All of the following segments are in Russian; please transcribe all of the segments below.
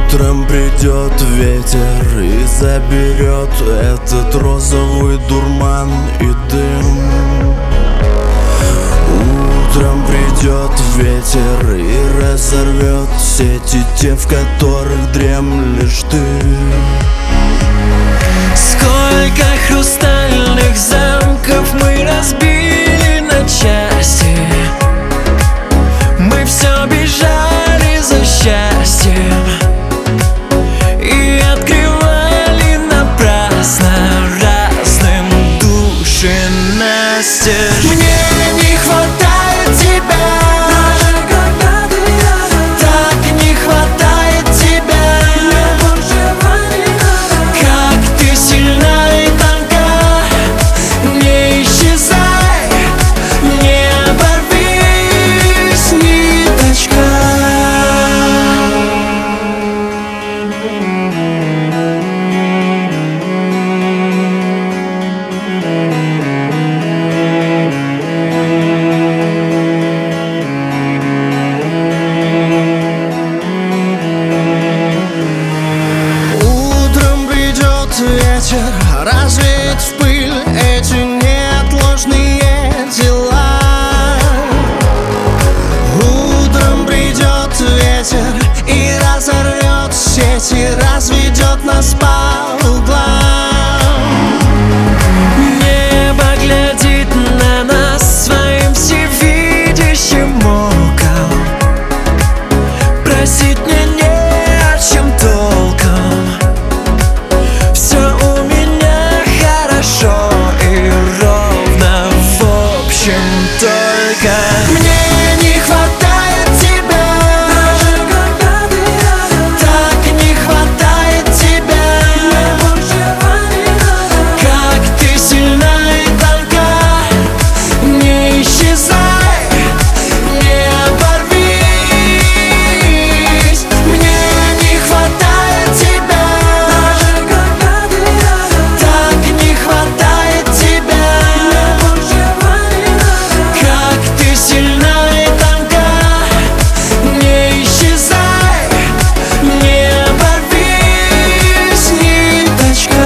Утром придет ветер и заберет этот розовый дурман и дым. Утром придет ветер и разорвет сети, те, в которых дремлешь ты. Сколько хрустальных замков мы разбили на части. Мы все бежали за счастьем и открывали напрасно разным души настежь. Мне не хватает тебя, даже когда ты рядом. Так не хватает тебя, мне большего не надо. Как ты сильна и тонка, не исчезай, не оборвись, ниточка. Ветер развеет в пыль эти неотложные дела. Утром придет ветер и разорвет сети, разведет нас по углам. Небо глядит на нас своим всевидящим оком, просить мне не о чем толком. Все у меня хорошо и ровно, в общем, только мне не хватает тебя, даже когда ты рядом. Так не хватает тебя, мне большего не надо. Как ты сильна и тонка, не исчезай, не оборвись. Мне не хватает тебя, даже когда ты рядом. Так не хватает тебя, мне большего не надо. Как ты сильна и тонка, не исчезай, не оборвись, ниточка.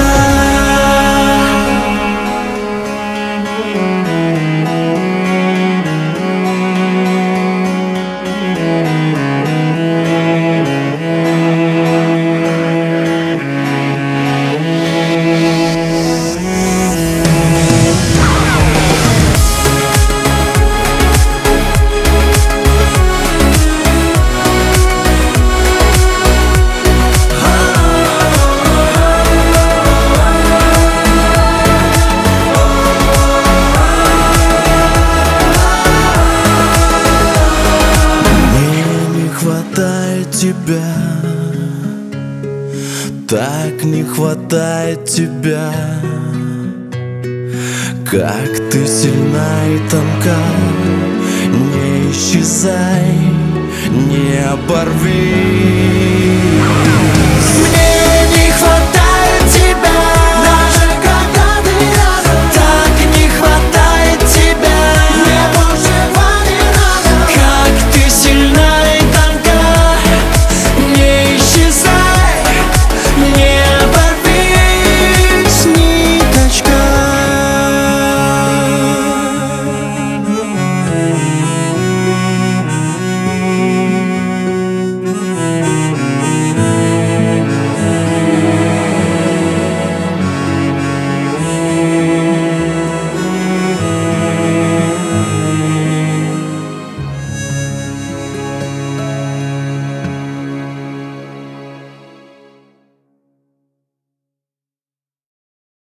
Тебя, так не хватает тебя. Как ты сильна и тонка, не исчезай, не оборви.